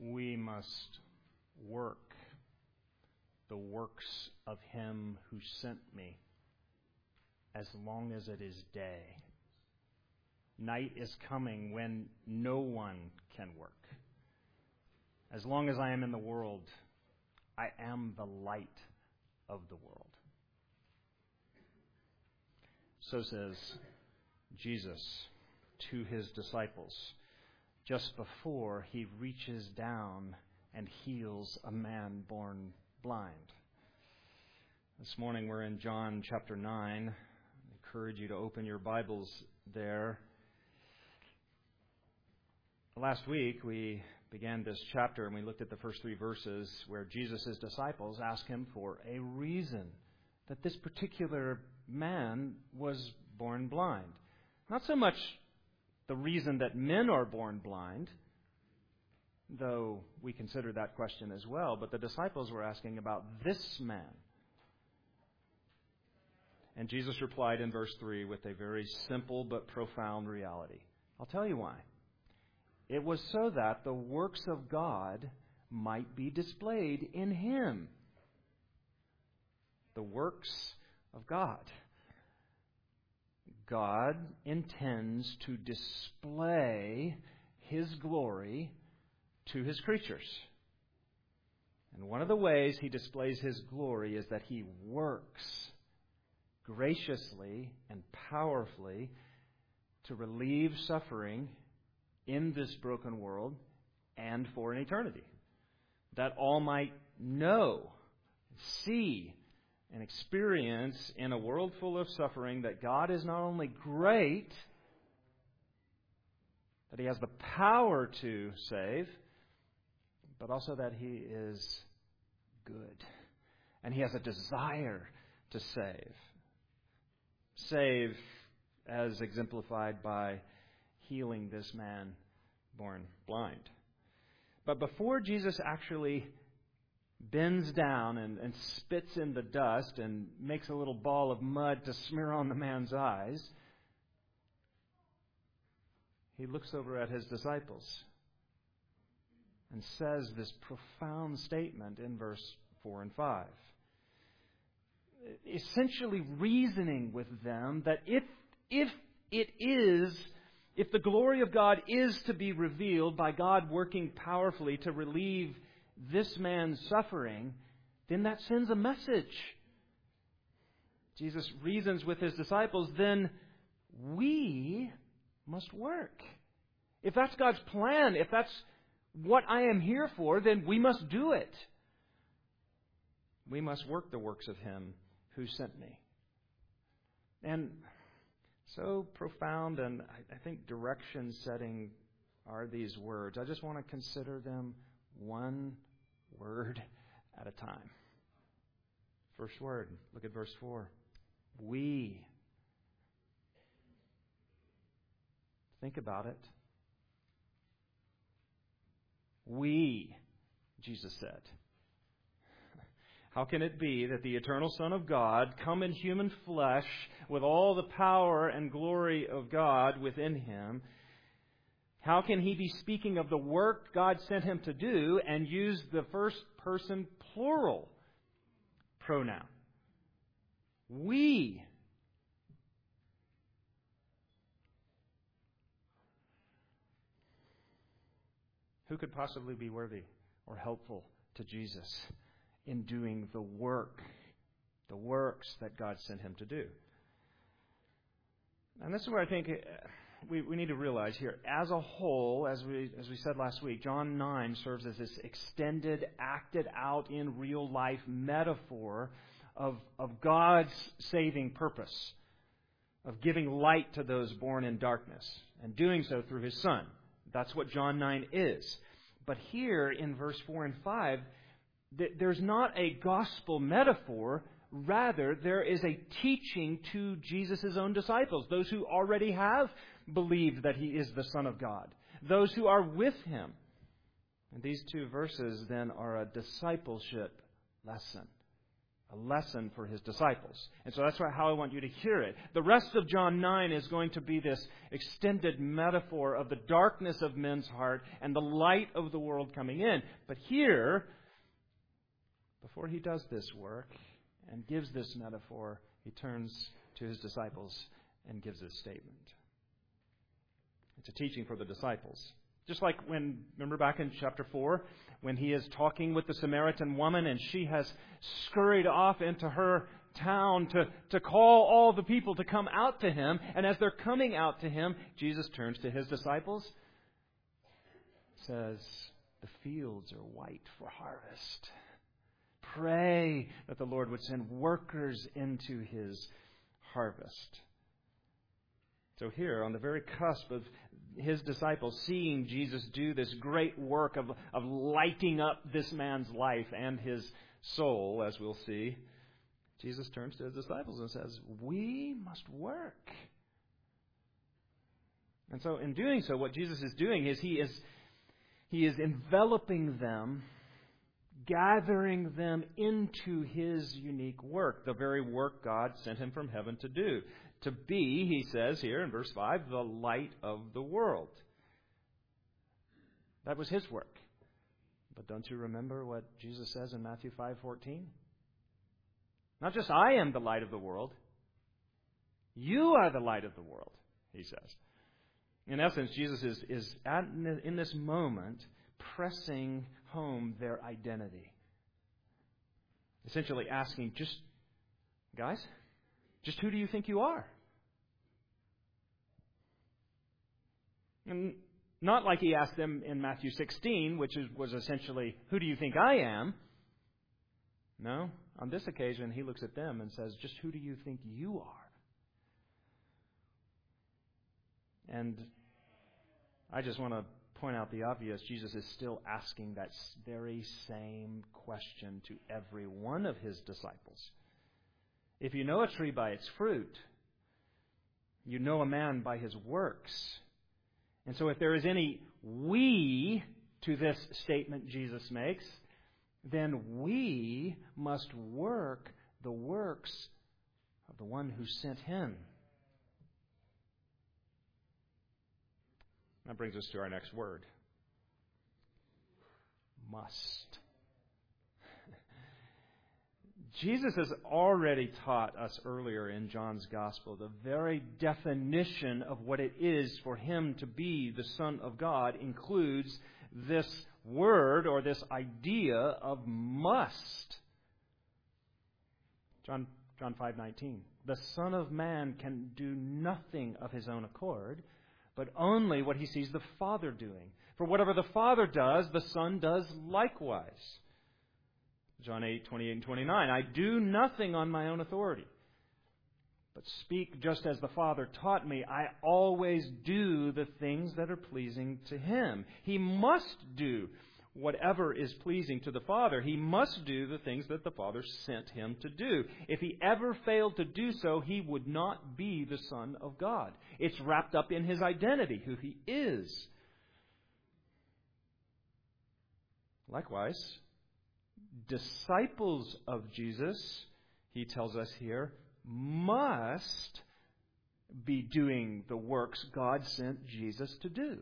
we must work the works of him who sent me as long as it is day. Night is coming when no one can work. As long as I am in the world, I am the light of the world. So says Jesus to his disciples just before he reaches down and heals a man born blind. This morning we're in John chapter 9. I encourage you to open your Bibles there. Last week we began this chapter and we looked at the first 3 verses where Jesus' disciples asked him for a reason that this particular man was born blind. Not so much the reason that men are born blind, though we consider that question as well, but the disciples were asking about this man. And Jesus replied in verse 3 with a very simple but profound reality. I'll tell you why. It was so that the works of God might be displayed in him. The works of God. God intends to display his glory to his creatures. And one of the ways he displays his glory is that he works graciously and powerfully to relieve suffering in this broken world and for an eternity. That all might know, see, and experience in a world full of suffering that God is not only great, that he has the power to save, but also that he is good. And he has a desire to save. Save as exemplified by healing this man born blind. But before Jesus actually bends down and spits in the dust and makes a little ball of mud to smear on the man's eyes, he looks over at his disciples and says this profound statement in verse 4 and 5. Essentially reasoning with them that if the glory of God is to be revealed by God working powerfully to relieve this man's suffering, then that sends a message. Jesus reasons with his disciples, then we must work. If that's God's plan, if that's what I am here for, then we must do it. We must work the works of him who sent me. And so profound and I think direction-setting are these words. I just want to consider them one word at a time. First word, look at verse 4. We. Think about it. We, Jesus said. How can it be that the eternal Son of God come in human flesh with all the power and glory of God within him? How can he be speaking of the work God sent him to do and use the first person plural pronoun? We. Who could possibly be worthy or helpful to Jesus in doing the works that God sent him to do? And this is where I think we need to realize here, as a whole, as we said last week, John 9 serves as this extended, acted out in real life metaphor of God's saving purpose, of giving light to those born in darkness, and doing so through his Son. That's what John 9 is. But here in verse 4 and 5, there's not a gospel metaphor. Rather, there is a teaching to Jesus' own disciples, those who already have believed that he is the Son of God, those who are with him. And these 2 verses then are a discipleship lesson, a lesson for his disciples. And so that's how I want you to hear it. The rest of John 9 is going to be this extended metaphor of the darkness of men's heart and the light of the world coming in. But here, before he does this work and gives this metaphor, he turns to his disciples and gives this statement. It's a teaching for the disciples. Just like remember back in chapter 4, when he is talking with the Samaritan woman and she has scurried off into her town to call all the people to come out to him. And as they're coming out to him, Jesus turns to his disciples, says, the fields are white for harvest. Pray that the Lord would send workers into his harvest. So here, on the very cusp of his disciples seeing Jesus do this great work of lighting up this man's life and his soul, as we'll see, Jesus turns to his disciples and says, we must work. And so in doing so, what Jesus is doing is he is enveloping them, gathering them into his unique work, the very work God sent him from heaven to do. To be, he says here in verse 5, the light of the world. That was his work. But don't you remember what Jesus says in Matthew 5:14? Not just I am the light of the world. You are the light of the world, he says. In essence, Jesus is in this moment pressing home their identity. Essentially asking, guys, just who do you think you are? And not like he asked them in Matthew 16, which was essentially, who do you think I am? No, on this occasion he looks at them and says, just who do you think you are? And I just want to point out the obvious. Jesus is still asking that very same question to every one of his disciples. If you know a tree by its fruit, you know a man by his works. And so if there is any we to this statement Jesus makes, then we must work the works of the one who sent him. That brings us to our next word. Must. Jesus has already taught us earlier in John's Gospel the very definition of what it is for him to be the Son of God includes this word or this idea of must. John 5:19. The Son of Man can do nothing of his own accord, but only what he sees the Father doing. For whatever the Father does, the Son does likewise. John 8:28 and 29. I do nothing on my own authority, but speak just as the Father taught me. I always do the things that are pleasing to him. He must do whatever is pleasing to the Father. He must do the things that the Father sent him to do. If he ever failed to do so, he would not be the Son of God. It's wrapped up in his identity, who he is. Likewise, disciples of Jesus, he tells us here, must be doing the works God sent Jesus to do.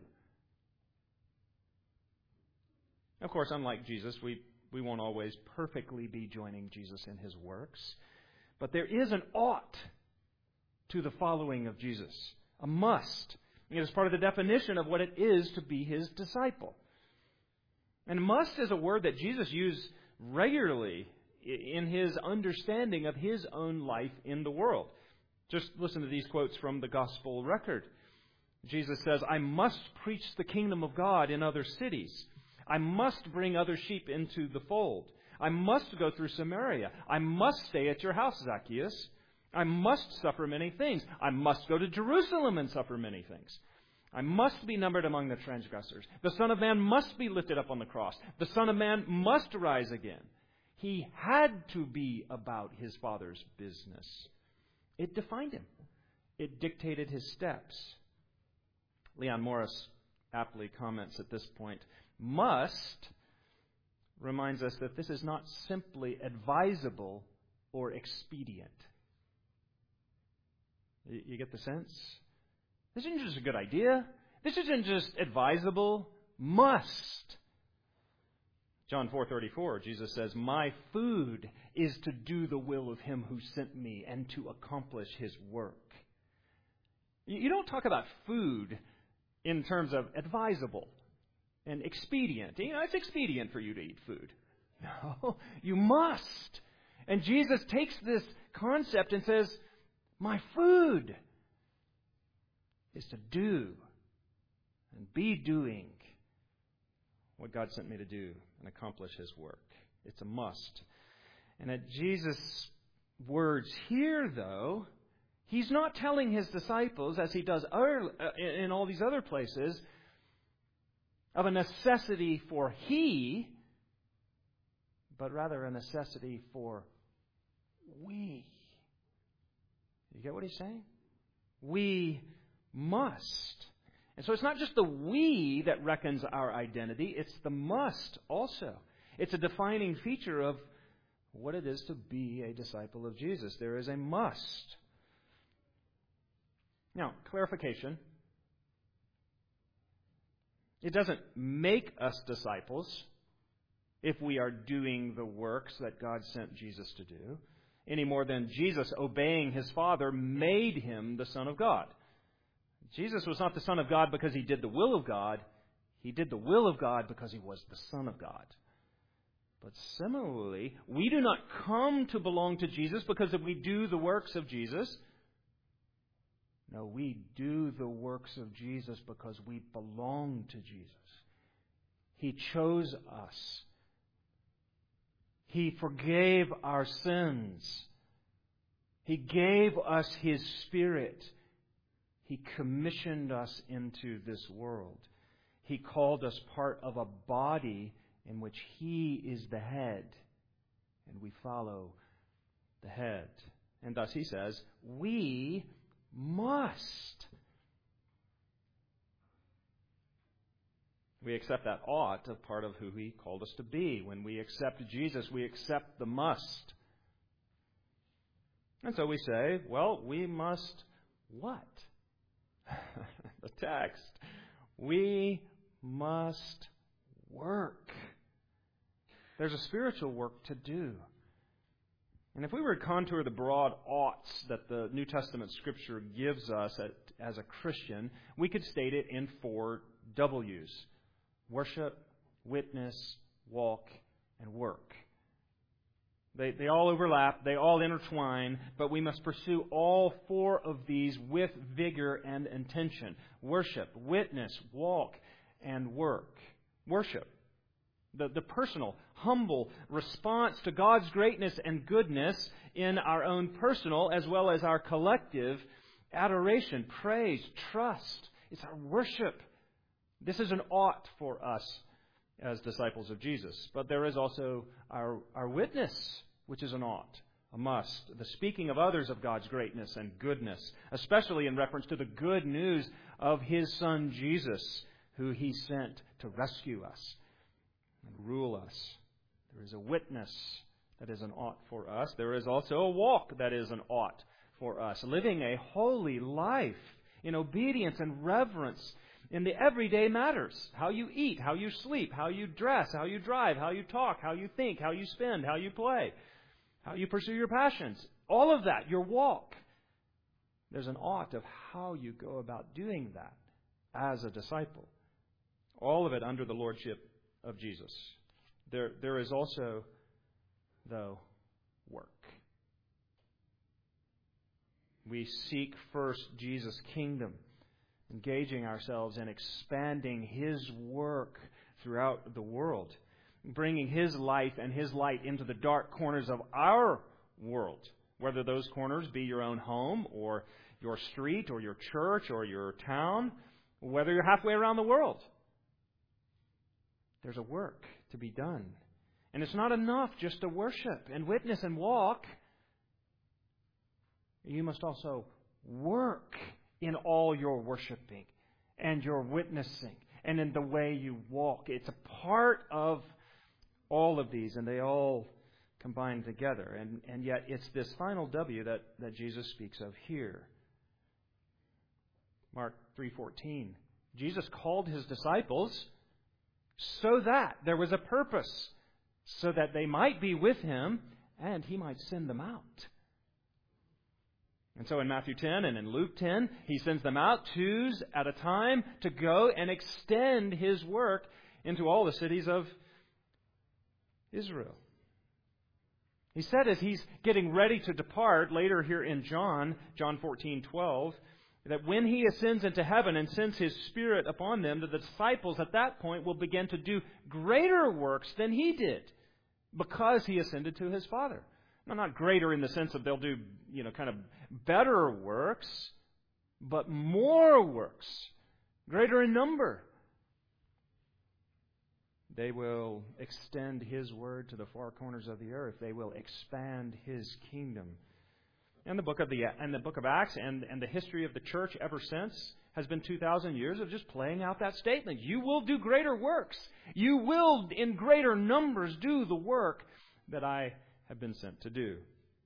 Of course, unlike Jesus, we won't always perfectly be joining Jesus in his works. But there is an ought to the following of Jesus. A must. It is part of the definition of what it is to be his disciple. And must is a word that Jesus used regularly in his understanding of his own life in the world. Just listen to these quotes from the gospel record. Jesus says, I must preach the kingdom of God in other cities. I must bring other sheep into the fold. I must go through Samaria. I must stay at your house, Zacchaeus. I must suffer many things. I must go to Jerusalem and suffer many things. I must be numbered among the transgressors. The Son of Man must be lifted up on the cross. The Son of Man must rise again. He had to be about his Father's business. It defined him. It dictated his steps. Leon Morris aptly comments at this point, must reminds us that this is not simply advisable, or expedient. You get the sense? This isn't just a good idea. This isn't just advisable. Must. John 4:34, Jesus says, "My food is to do the will of him who sent me and to accomplish his work." You don't talk about food in terms of advisable and expedient. It's expedient for you to eat food. No, you must. And Jesus takes this concept and says, my food is to do and be doing what God sent me to do and accomplish his work. It's a must. And at Jesus' words here, though, he's not telling his disciples, as he does in all these other places, of a necessity for he, but rather a necessity for we. You get what he's saying? We must. And so it's not just the we that reckons our identity, it's the must also. It's a defining feature of what it is to be a disciple of Jesus. There is a must. Now, clarification. It doesn't make us disciples if we are doing the works that God sent Jesus to do, any more than Jesus obeying his Father made him the Son of God. Jesus was not the Son of God because he did the will of God. He did the will of God because he was the Son of God. But similarly, we do not come to belong to Jesus because we do the works of Jesus. No, we do the works of Jesus because we belong to Jesus. He chose us. He forgave our sins. He gave us His Spirit. He commissioned us into this world. He called us part of a body in which He is the head, and we follow the head. And thus He says, we must. We accept that ought of part of who He called us to be. When we accept Jesus, we accept the must. And so we say, well, we must what? The text. We must work. There's a spiritual work to do. And if we were to contour the broad oughts that the New Testament Scripture gives us as a Christian, we could state it in 4 W's. Worship, witness, walk, and work. They all overlap, they all intertwine, but we must pursue all 4 of these with vigor and intention. Worship, witness, walk, and work. Worship. The personal, humble response to God's greatness and goodness in our own personal as well as our collective adoration, praise, trust. It's our worship. This is an ought for us as disciples of Jesus. But there is also our witness, which is an ought, a must. The speaking of others of God's greatness and goodness, especially in reference to the good news of His Son Jesus, who He sent to rescue us and rule us. There is a witness that is an ought for us. There is also a walk that is an ought for us. Living a holy life in obedience and reverence in the everyday matters. How you eat, how you sleep, how you dress, how you drive, how you talk, how you think, how you spend, how you play, how you pursue your passions. All of that, your walk. There's an ought of how you go about doing that as a disciple. All of it under the lordship of Jesus. There is also, though, work. We seek first Jesus' kingdom, engaging ourselves in expanding His work throughout the world, bringing His life and His light into the dark corners of our world, whether those corners be your own home or your street or your church or your town, whether you're halfway around the world. There's a work to be done. And it's not enough just to worship and witness and walk. You must also work in all your worshiping and your witnessing and in the way you walk. It's a part of all of these, and they all combined together. And yet it's this final W that Jesus speaks of here. Mark 3:14. Jesus called his disciples so that there was a purpose, so that they might be with him and he might send them out. And so in Matthew 10 and in Luke 10, he sends them out twos at a time to go and extend his work into all the cities of Israel. He said as he's getting ready to depart, later here in John 14:12, that when he ascends into heaven and sends his Spirit upon them, that the disciples at that point will begin to do greater works than he did, because he ascended to his Father. Now, not greater in the sense that they'll do, kind of better works, but more works, greater in number. They will extend his word to the far corners of the earth. They will expand his kingdom. And the book of Acts and the history of the church ever since has been 2,000 years of just playing out that statement. You will do greater works. You will, in greater numbers, do the work that I have been sent to do.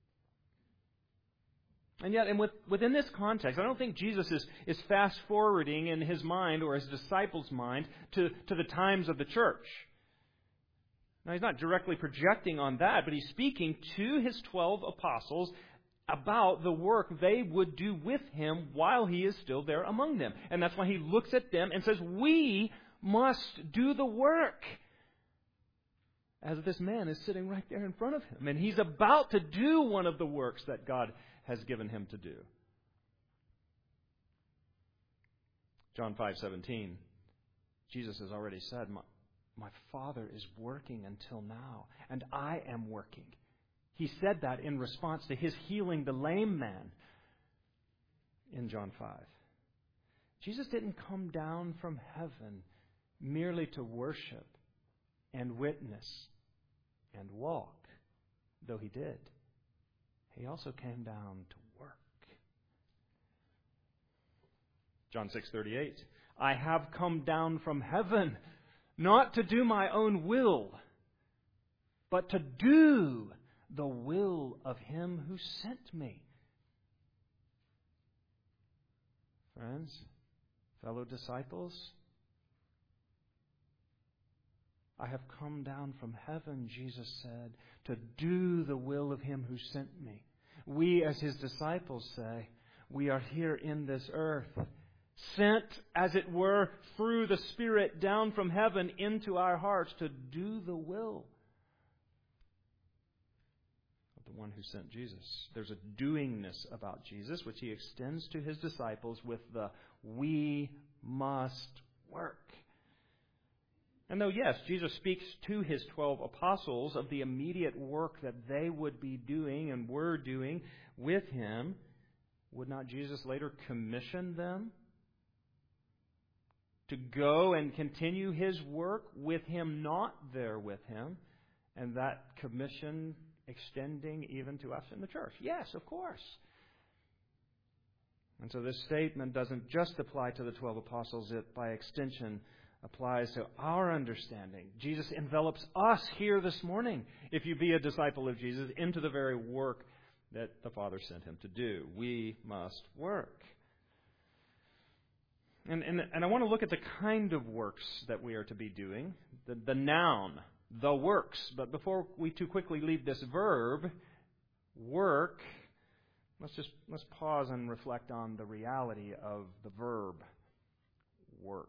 And yet, within this context, I don't think Jesus is fast-forwarding in his mind or his disciples' mind to the times of the church. Now, he's not directly projecting on that, but he's speaking to his 12 apostles about the work they would do with him while he is still there among them. And that's why he looks at them and says, we must do the work. As this man is sitting right there in front of him. And he's about to do one of the works that God has given him to do. John 5:17. Jesus has already said, my Father is working until now, and I am working. He said that in response to his healing the lame man in John 5. Jesus didn't come down from heaven merely to worship and witness and walk, though he did. He also came down to work. John 6:38. I have come down from heaven, not to do my own will, but to do the will of him who sent me. Friends, fellow disciples, I have come down from heaven, Jesus said, to do the will of him who sent me. We, as his disciples, say, we are here in this earth, sent, as it were, through the Spirit down from heaven into our hearts to do the will of the one who sent Jesus. There's a doingness about Jesus, which he extends to his disciples with the we must work. And though, yes, Jesus speaks to his 12 apostles of the immediate work that they would be doing and were doing with him, would not Jesus later commission them to go and continue his work with him not there with him, and that commission extending even to us in the church? Yes, of course. And so this statement doesn't just apply to the 12 apostles, it by extension applies to our understanding. Jesus envelops us here this morning, if you be a disciple of Jesus, into the very work that the Father sent him to do. We must work. And I want to look at the kind of works that we are to be doing. The noun, the works. But before we too quickly leave this verb, work, let's pause and reflect on the reality of the verb work.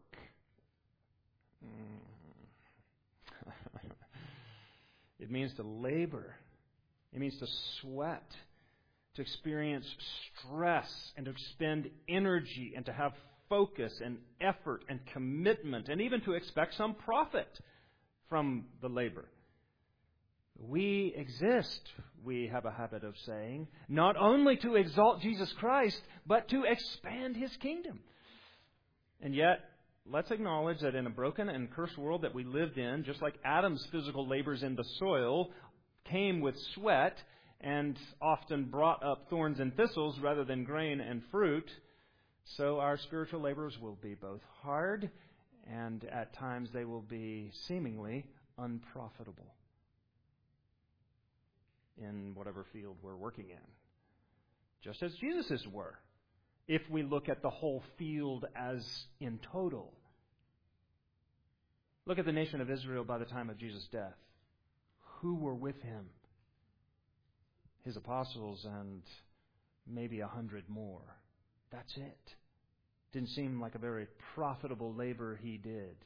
It means to labor. It means to sweat, to experience stress, and to expend energy, and to have focus and effort and commitment, and even to expect some profit from the labor. We exist, we have a habit of saying, not only to exalt Jesus Christ, but to expand his kingdom. And yet, let's acknowledge that in a broken and cursed world that we lived in, just like Adam's physical labors in the soil came with sweat and often brought up thorns and thistles rather than grain and fruit, so our spiritual labors will be both hard and at times they will be seemingly unprofitable. in whatever field we're working in. Just as Jesus's were, if we look at the whole field as in total. Look at the nation of Israel by the time of Jesus' death. Who were with him? His apostles and maybe 100 more. That's it. Didn't seem like a very profitable labor he did.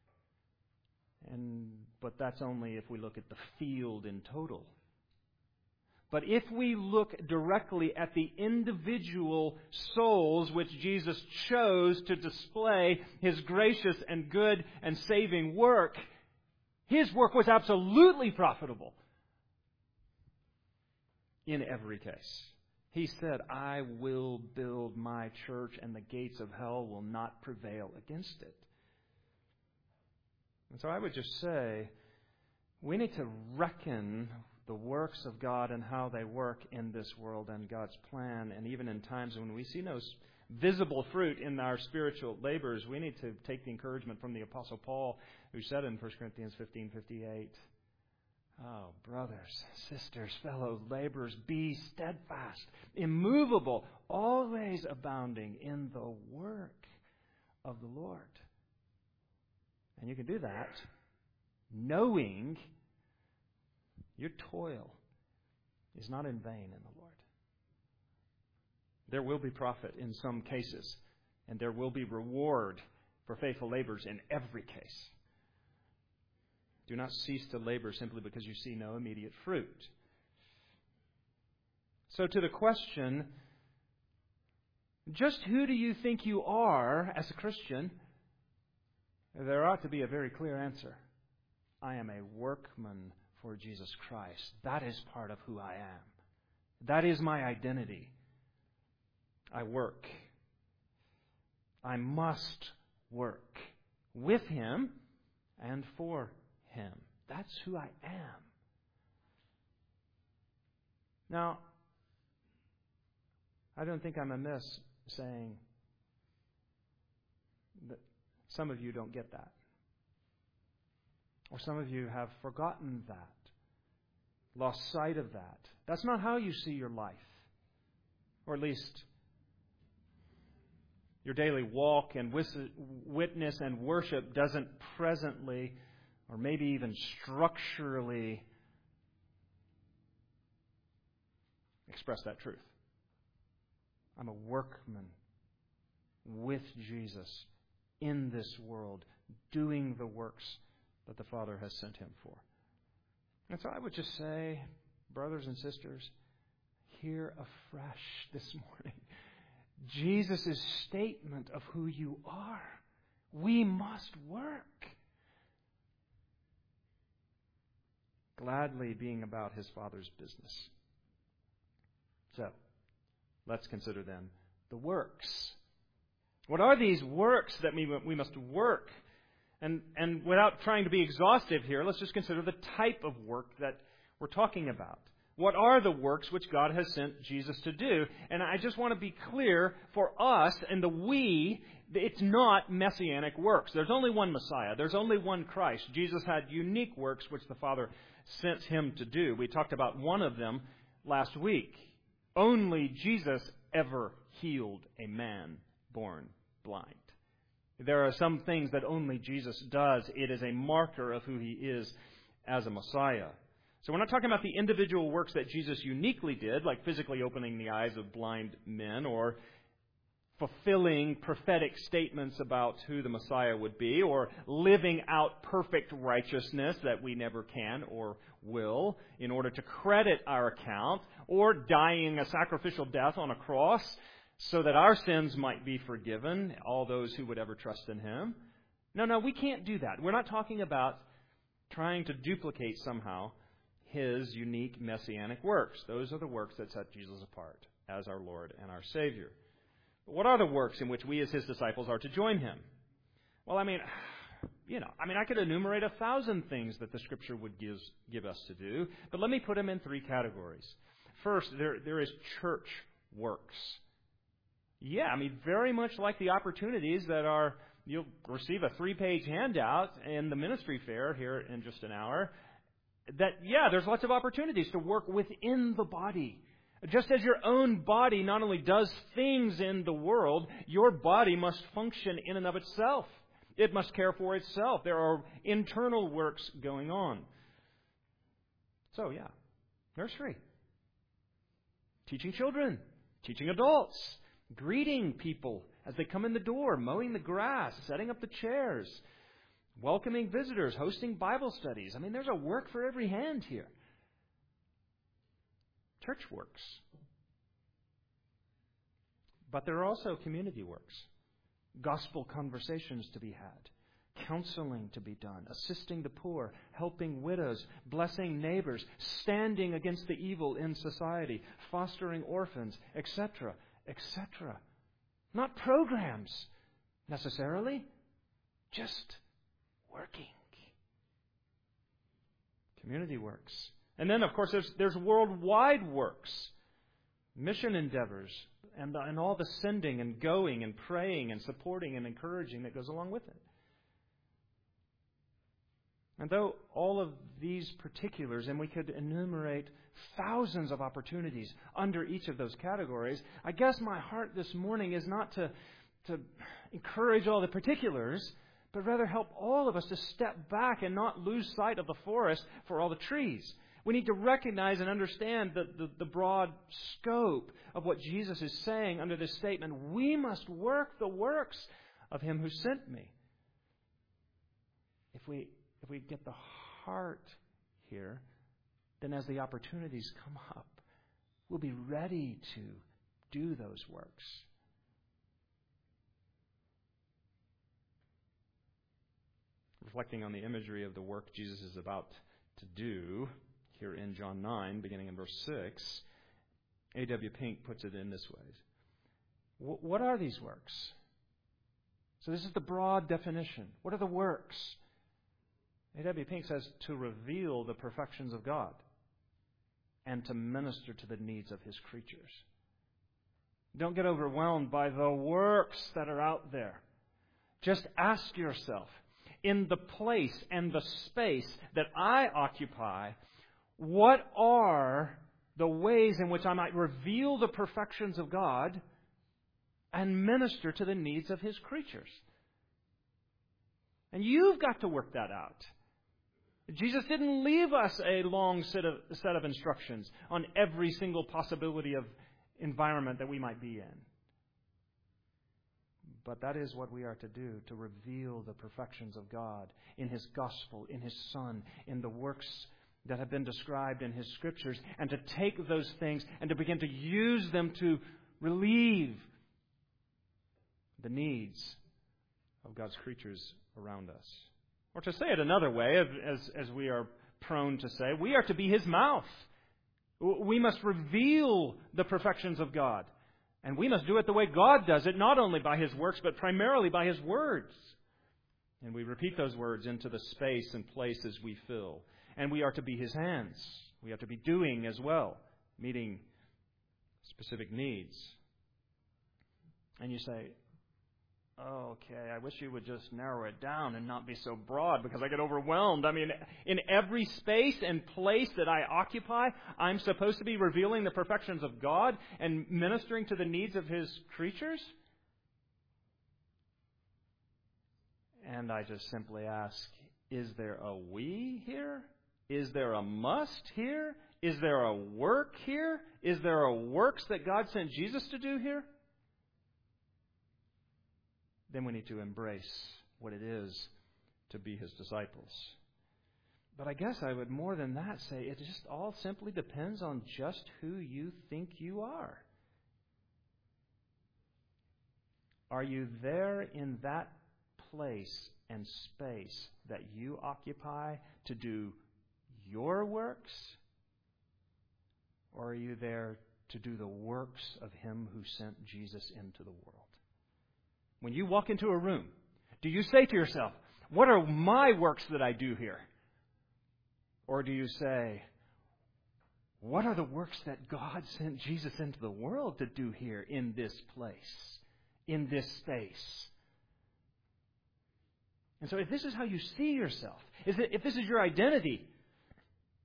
But that's only if we look at the field in total. But if we look directly at the individual souls which Jesus chose to display His gracious and good and saving work, His work was absolutely profitable in every case. He said, I will build my church and the gates of hell will not prevail against it. And so I would just say, we need to reckon the works of God and how they work in this world and God's plan. And even in times when we see no visible fruit in our spiritual labors, we need to take the encouragement from the Apostle Paul, who said in 1 Corinthians 15:58, oh, brothers, sisters, fellow laborers, be steadfast, immovable, always abounding in the work of the Lord. And you can do that knowing your toil is not in vain in the Lord. There will be profit in some cases, and there will be reward for faithful labors in every case. Do not cease to labor simply because you see no immediate fruit. So to the question, just who do you think you are as a Christian? There ought to be a very clear answer. I am a workman for Jesus Christ. That is part of who I am. That is my identity. I work. I must work with Him and for Him. That's who I am. Now, I don't think I'm amiss saying that some of you don't get that. Or some of you have forgotten that, lost sight of that. That's not how you see your life. Or at least your daily walk and witness and worship doesn't presently, or maybe even structurally, express that truth. I'm a workman with Jesus in this world, doing the works that the Father has sent Him for. And so I would just say, brothers and sisters, hear afresh this morning Jesus' statement of who you are. We must work. Gladly being about His Father's business. So, let's consider then the works. What are these works that we must work? And without trying to be exhaustive here, let's just consider the type of work that we're talking about. What are the works which God has sent Jesus to do? And I just want to be clear for us and the we, it's not messianic works. There's only one Messiah. There's only one Christ. Jesus had unique works which the Father sent Him to do. We talked about one of them last week. Only Jesus ever healed a man born blind. There are some things that only Jesus does. It is a marker of who He is as a Messiah. So we're not talking about the individual works that Jesus uniquely did, like physically opening the eyes of blind men or fulfilling prophetic statements about who the Messiah would be, or living out perfect righteousness that we never can or will in order to credit our account, or dying a sacrificial death on a cross so that our sins might be forgiven, all those who would ever trust in Him. No, we can't do that. We're not talking about trying to duplicate somehow His unique messianic works. Those are the works that set Jesus apart as our Lord and our Savior. But what are the works in which we as His disciples are to join Him? Well, I could enumerate 1,000 things that the Scripture would give us to do, but let me put them in 3 categories. First, there is church works. Yeah, very much like the opportunities that you'll receive a 3-page handout in the ministry fair here in just an hour. there's lots of opportunities to work within the body. Just as your own body not only does things in the world, your body must function in and of itself. It must care for itself. There are internal works going on. So, nursery. Teaching children. Teaching adults. Greeting people as they come in the door. Mowing the grass. Setting up the chairs. Welcoming visitors. Hosting Bible studies. I mean, there's a work for every hand here. Church works. But there are also community works. Gospel conversations to be had. Counseling to be done. Assisting the poor. Helping widows. Blessing neighbors. Standing against the evil in society. Fostering orphans, etc., etc. Not programs, necessarily. Just working. Community works. And then, of course, there's worldwide works, mission endeavors, and all the sending and going and praying and supporting and encouraging that goes along with it. And though all of these particulars, and we could enumerate thousands of opportunities under each of those categories, I guess my heart this morning is not to encourage all the particulars, but rather help all of us to step back and not lose sight of the forest for all the trees. We need to recognize and understand the broad scope of what Jesus is saying under this statement. We must work the works of Him who sent me. If we get the heart here, then as the opportunities come up, we'll be ready to do those works. Reflecting on the imagery of the work Jesus is about to do, here in John 9, beginning in verse 6, A.W. Pink puts it in this way. What are these works? So this is the broad definition. What are the works? A.W. Pink says to reveal the perfections of God and to minister to the needs of His creatures. Don't get overwhelmed by the works that are out there. Just ask yourself, in the place and the space that I occupy, what are the ways in which I might reveal the perfections of God and minister to the needs of His creatures? And you've got to work that out. Jesus didn't leave us a long set of instructions on every single possibility of environment that we might be in. But that is what we are to do, to reveal the perfections of God in His gospel, in His Son, in the works that have been described in His Scriptures, and to take those things and to begin to use them to relieve the needs of God's creatures around us. Or to say it another way, as we are prone to say, we are to be His mouth. We must reveal the perfections of God. And we must do it the way God does it, not only by His works, but primarily by His words. And we repeat those words into the space and places we fill. And we are to be His hands. We are to be doing as well, meeting specific needs. And you say, okay, I wish you would just narrow it down and not be so broad because I get overwhelmed. I mean, in every space and place that I occupy, I'm supposed to be revealing the perfections of God and ministering to the needs of His creatures? And I just simply ask, is there a we here? Is there a must here? Is there a work here? Is there a works that God sent Jesus to do here? Then we need to embrace what it is to be His disciples. But I guess I would more than that say it just all simply depends on just who you think you are. Are you there in that place and space that you occupy to do your works? Or are you there to do the works of Him who sent Jesus into the world? When you walk into a room, do you say to yourself, what are my works that I do here? Or do you say, what are the works that God sent Jesus into the world to do here in this place, in this space? And so if this is how you see yourself, if this is your identity,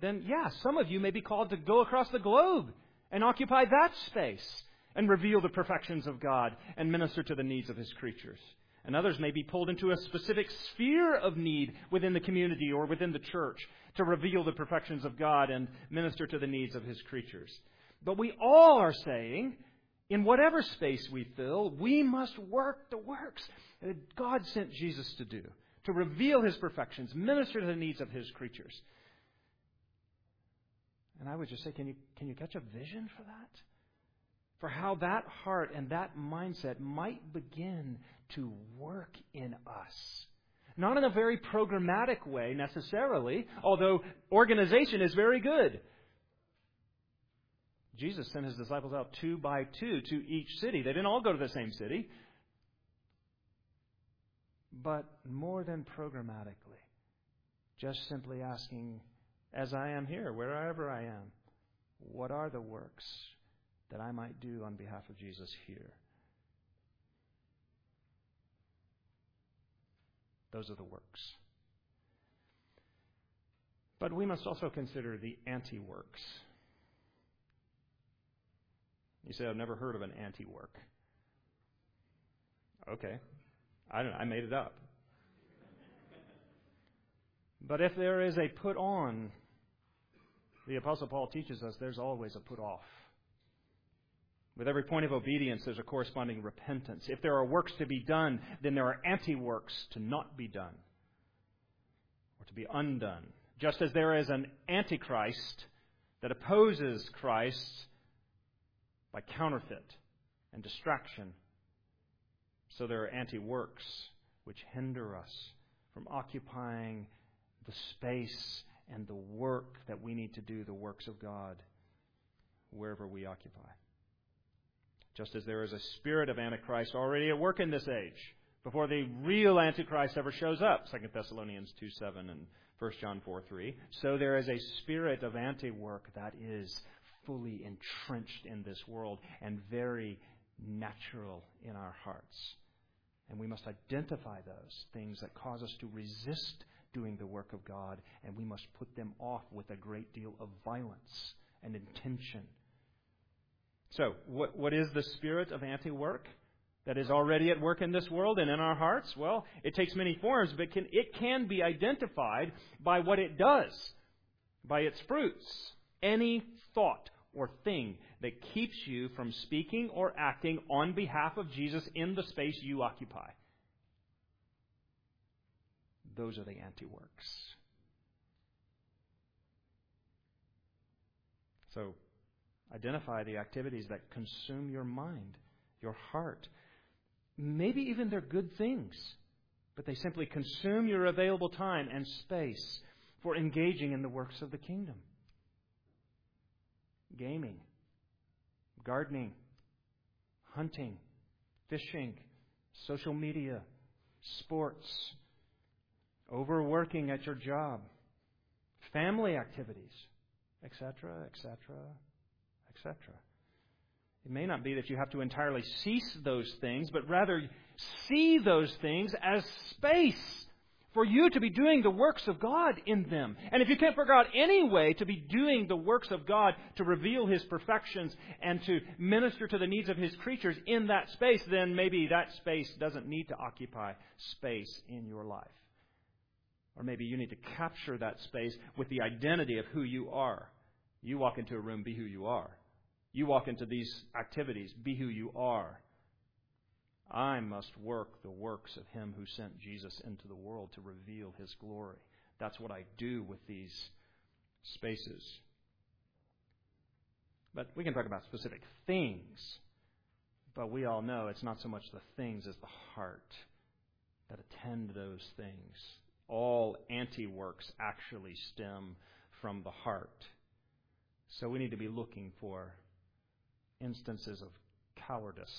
then some of you may be called to go across the globe and occupy that space and reveal the perfections of God and minister to the needs of His creatures. And others may be pulled into a specific sphere of need within the community or within the church to reveal the perfections of God and minister to the needs of His creatures. But we all are saying, in whatever space we fill, we must work the works that God sent Jesus to do, to reveal His perfections, minister to the needs of His creatures. And I would just say, can you catch a vision for that? For how that heart and that mindset might begin to work in us. Not in a very programmatic way necessarily, although organization is very good. Jesus sent His disciples out 2 by 2 to each city. They didn't all go to the same city. But more than programmatically, just simply asking, as I am here, wherever I am, what are the works that I might do on behalf of Jesus here? Those are the works. But we must also consider the anti-works. You say, I've never heard of an anti-work. Okay. I made it up. But if there is a put on, the Apostle Paul teaches us there's always a put off. With every point of obedience, there's a corresponding repentance. If there are works to be done, then there are anti-works to not be done or to be undone. Just as there is an antichrist that opposes Christ by counterfeit and distraction, so there are anti-works which hinder us from occupying the space and the work that we need to do, the works of God, wherever we occupy. Just as there is a spirit of Antichrist already at work in this age, before the real Antichrist ever shows up, 2 Thessalonians 2:7 and 1 John 4:3, so there is a spirit of anti-work that is fully entrenched in this world and very natural in our hearts. And we must identify those things that cause us to resist doing the work of God, and we must put them off with a great deal of violence and intention. So, what is the spirit of anti-work that is already at work in this world and in our hearts? Well, it takes many forms, but it can be identified by what it does, by its fruits. Any thought or thing that keeps you from speaking or acting on behalf of Jesus in the space you occupy. Those are the anti-works. So, identify the activities that consume your mind, your heart. Maybe even they're good things, but they simply consume your available time and space for engaging in the works of the kingdom. Gaming, gardening, hunting, fishing, social media, sports, overworking at your job, family activities, etc., etc., etc. It may not be that you have to entirely cease those things, but rather see those things as space for you to be doing the works of God in them. And if you can't figure out any way to be doing the works of God to reveal His perfections and to minister to the needs of His creatures in that space, then maybe that space doesn't need to occupy space in your life. Or maybe you need to capture that space with the identity of who you are. You walk into a room, be who you are. You walk into these activities, be who you are. I must work the works of Him who sent Jesus into the world to reveal His glory. That's what I do with these spaces. But we can talk about specific things. But we all know it's not so much the things as the heart that attend those things. All anti-works actually stem from the heart. So we need to be looking for instances of cowardice,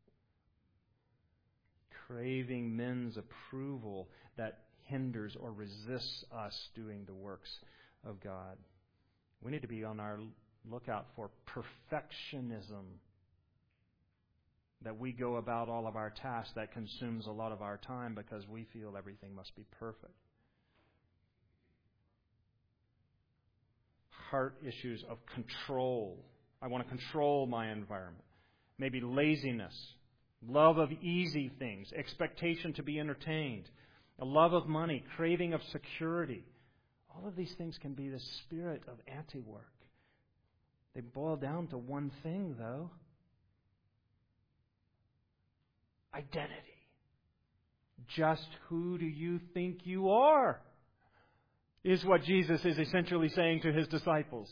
craving men's approval that hinders or resists us doing the works of God. We need to be on our lookout for perfectionism, that we go about all of our tasks that consumes a lot of our time because we feel everything must be perfect. heart issues of control. I want to control my environment. Maybe laziness, love of easy things, expectation to be entertained, a love of money, craving of security. All of these things can be the spirit of anti-work. They boil down to one thing, though. Identity. Just who do you think you are? Is what Jesus is essentially saying to His disciples.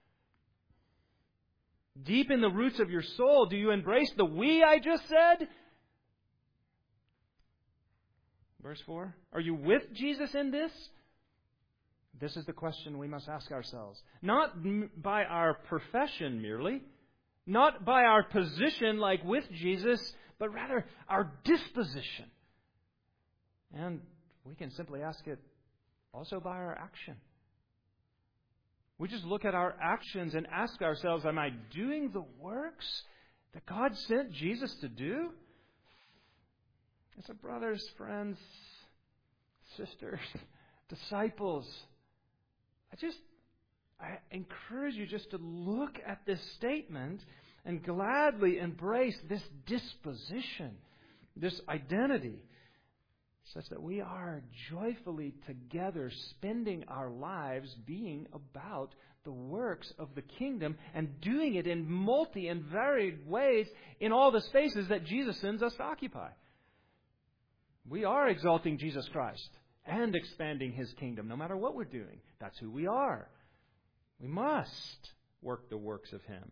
Deep in the roots of your soul, do you embrace the we I just said? Verse 4. Are you with Jesus in this? This is the question we must ask ourselves. Not by our profession merely, not by our position like with Jesus, but rather our disposition. And we can simply ask it also by our action. We just look at our actions and ask ourselves, am I doing the works that God sent Jesus to do? And so, brothers, friends, sisters, disciples, I encourage you just to look at this statement and gladly embrace this disposition, this identity, such that we are joyfully together spending our lives being about the works of the kingdom and doing it in multi and varied ways in all the spaces that Jesus sends us to occupy. We are exalting Jesus Christ and expanding His kingdom no matter what we're doing. That's who we are. We must work the works of Him.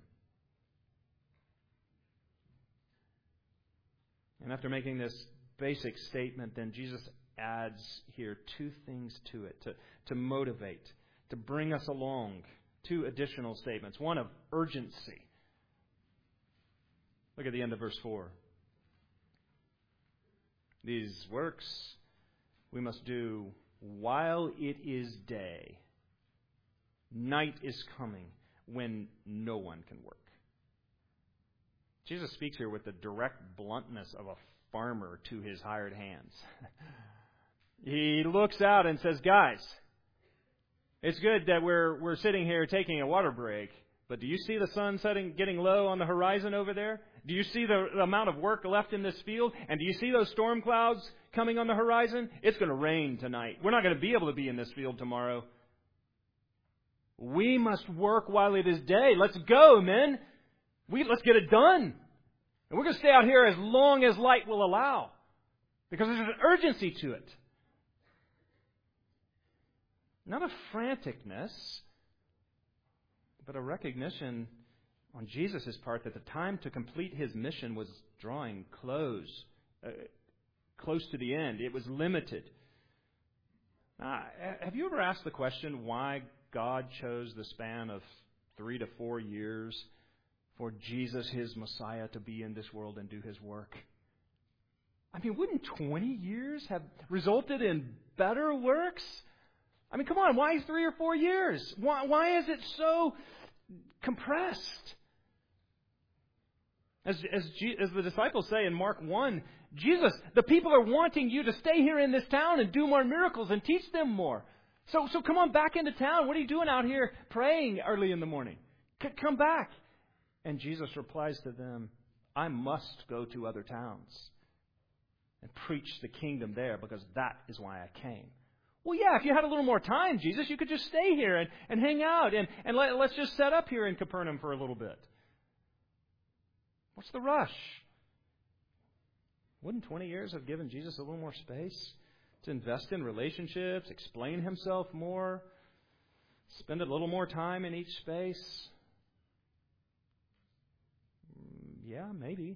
And after making this basic statement, then Jesus adds here two things to it to motivate, to bring us along. Two additional statements. One of urgency. Look at the end of verse 4. These works we must do while it is day. Night is coming when no one can work. Jesus speaks here with the direct bluntness of a farmer to his hired hands. He looks out and says, guys, it's good that we're sitting here taking a water break, but do you see the sun getting low on the horizon over there? Do you see the amount of work left in this field? And do you see those storm clouds coming on the horizon? It's going to rain tonight. We're not going to be able to be in this field tomorrow. We must work while it is day. Let's go, men. Let's get it done. And we're going to stay out here as long as light will allow, because there's an urgency to it. Not a franticness, but a recognition on Jesus' part that the time to complete His mission was drawing close to the end. It was limited. Have you ever asked the question why God chose the span of 3 to 4 years for Jesus, His Messiah, to be in this world and do His work? I mean, wouldn't 20 years have resulted in better works? I mean, come on, why 3 or 4 years? Why is it so compressed? As the disciples say in Mark 1, Jesus, the people are wanting you to stay here in this town and do more miracles and teach them more. So come on back into town. What are you doing out here praying early in the morning? Come back. And Jesus replies to them, I must go to other towns and preach the kingdom there, because that is why I came. Well, yeah, if you had a little more time, Jesus, you could just stay here and hang out and let's just set up here in Capernaum for a little bit. What's the rush? Wouldn't 20 years have given Jesus a little more space to invest in relationships, explain Himself more, spend a little more time in each space? Yeah, maybe.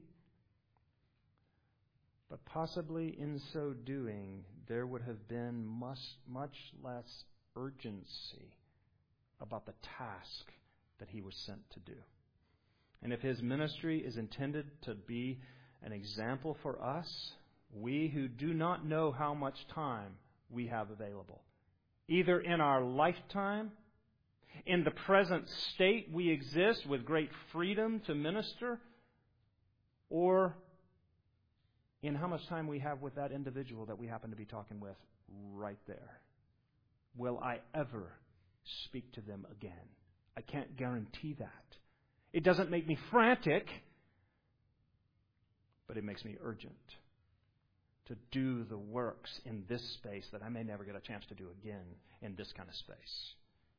But possibly in so doing, there would have been much less urgency about the task that He was sent to do. And if His ministry is intended to be an example for us, we who do not know how much time we have available, either in our lifetime, in the present state we exist with great freedom to minister, or in how much time we have with that individual that we happen to be talking with right there. Will I ever speak to them again? I can't guarantee that. It doesn't make me frantic, but it makes me urgent to do the works in this space that I may never get a chance to do again in this kind of space.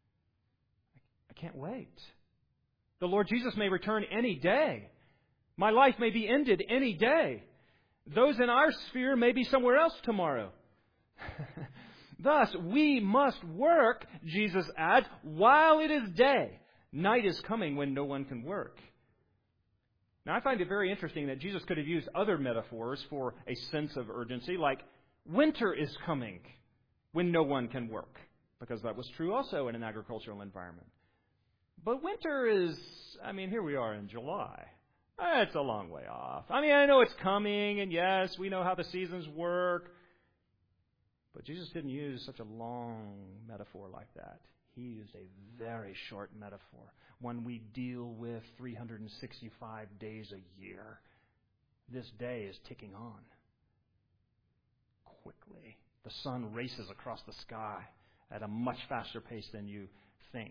I can't wait. The Lord Jesus may return any day. My life may be ended any day. Those in our sphere may be somewhere else tomorrow. Thus, we must work, Jesus adds, while it is day. Night is coming when no one can work. Now, I find it very interesting that Jesus could have used other metaphors for a sense of urgency, like winter is coming when no one can work, because that was true also in an agricultural environment. But winter is, here we are in July. It's a long way off. I know it's coming, and yes, we know how the seasons work. But Jesus didn't use such a long metaphor like that. He used a very short metaphor, one we deal with 365 days a year. This day is ticking on quickly. The sun races across the sky at a much faster pace than you think.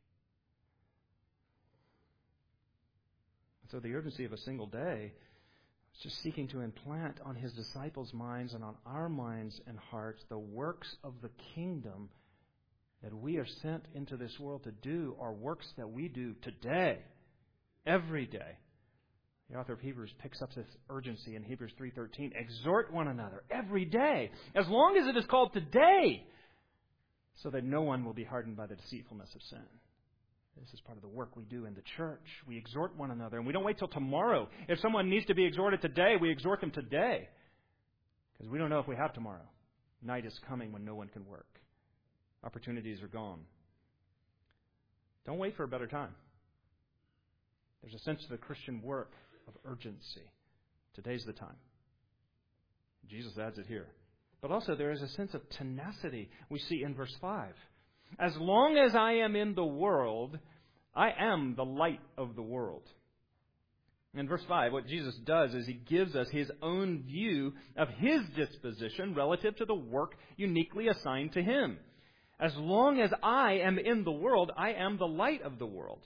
So the urgency of a single day is just seeking to implant on His disciples' minds and on our minds and hearts the works of the kingdom that we are sent into this world to do, are works that we do today, every day. The author of Hebrews picks up this urgency in Hebrews 3:13. Exhort one another every day, as long as it is called today, so that no one will be hardened by the deceitfulness of sin. This is part of the work we do in the church. We exhort one another, and we don't wait till tomorrow. If someone needs to be exhorted today, we exhort them today, because we don't know if we have tomorrow. Night is coming when no one can work. Opportunities are gone. Don't wait for a better time. There's a sense to the Christian work of urgency. Today's the time. Jesus adds it here. But also there is a sense of tenacity we see in verse 5. As long as I am in the world, I am the light of the world. In verse 5, what Jesus does is He gives us His own view of His disposition relative to the work uniquely assigned to Him. As long as I am in the world, I am the light of the world.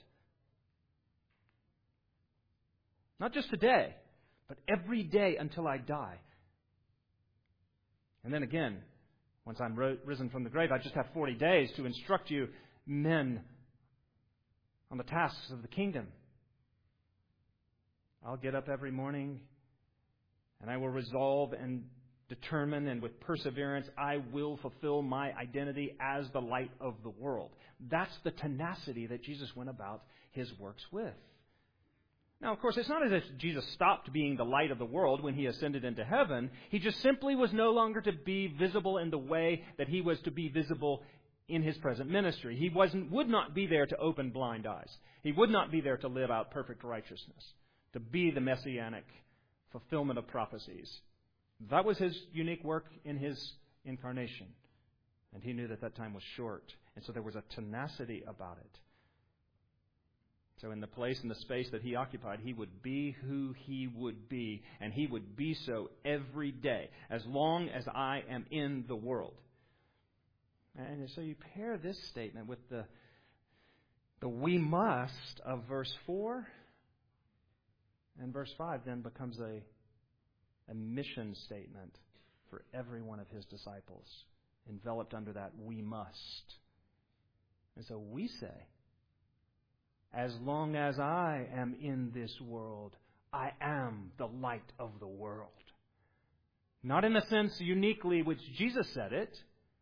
Not just today, but every day until I die. And then again, once I'm risen from the grave, I just have 40 days to instruct you, men, on the tasks of the kingdom. I'll get up every morning, and I will resolve and determine, and with perseverance, I will fulfill my identity as the light of the world. That's the tenacity that Jesus went about His works with. Now, of course, it's not as if Jesus stopped being the light of the world when He ascended into heaven. He just simply was no longer to be visible in the way that He was to be visible in His present ministry. He would not be there to open blind eyes. He would not be there to live out perfect righteousness, to be the messianic fulfillment of prophecies. That was His unique work in His incarnation. And He knew that that time was short. And so there was a tenacity about it. So in the place and the space that He occupied, He would be who He would be. And He would be so every day, as long as I am in the world. And so you pair this statement with the we must of verse 4. And verse 5 then becomes a mission statement for every one of His disciples, enveloped under that we must. And so we say, as long as I am in this world, I am the light of the world. Not in the sense uniquely which Jesus said it,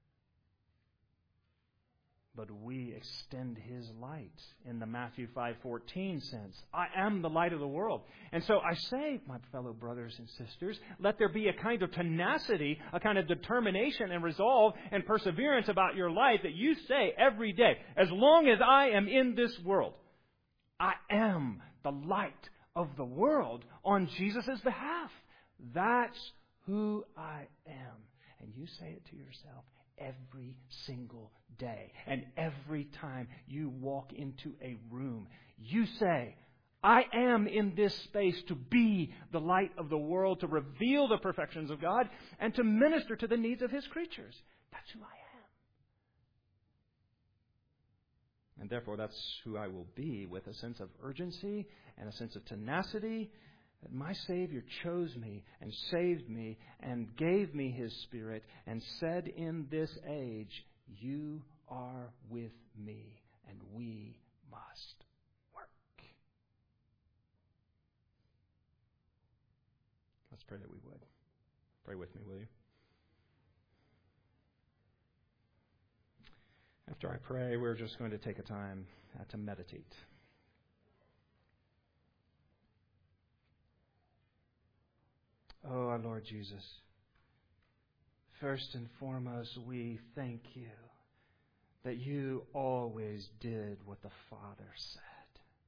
but we extend His light in the Matthew 5:14 sense. I am the light of the world. And so I say, my fellow brothers and sisters, let there be a kind of tenacity, a kind of determination and resolve and perseverance about your life that you say every day, as long as I am in this world, I am the light of the world on Jesus' behalf. That's who I am. And you say it to yourself every single day. And every time you walk into a room, you say, I am in this space to be the light of the world, to reveal the perfections of God, and to minister to the needs of His creatures. That's who I am. And therefore, that's who I will be, with a sense of urgency and a sense of tenacity, that my Savior chose me and saved me and gave me His Spirit and said in this age, you are with me and we must work. Let's pray that we would. Pray with me, will you? After I pray, we're just going to take a time to meditate. Oh, our Lord Jesus, first and foremost, we thank you that you always did what the Father said.